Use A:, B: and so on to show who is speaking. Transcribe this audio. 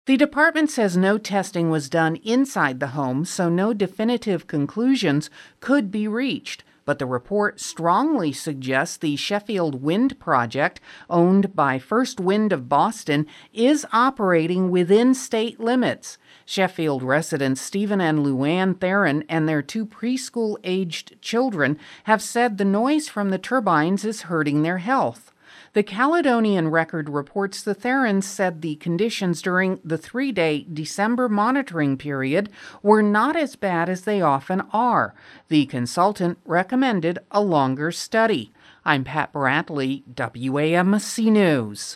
A: The department says no testing was done inside the home, so no definitive conclusions could be reached. But the report strongly suggests the Sheffield Wind project, owned by First Wind of Boston, is operating within state limits. Sheffield residents Stephen and Luann Theron and their two preschool-aged children have said the noise from the turbines is hurting their health. The Caledonian Record reports the Therons said the conditions during the 3-day December monitoring period were not as bad as they often are. The consultant recommended a longer study. I'm Pat Brantley, WAMC News.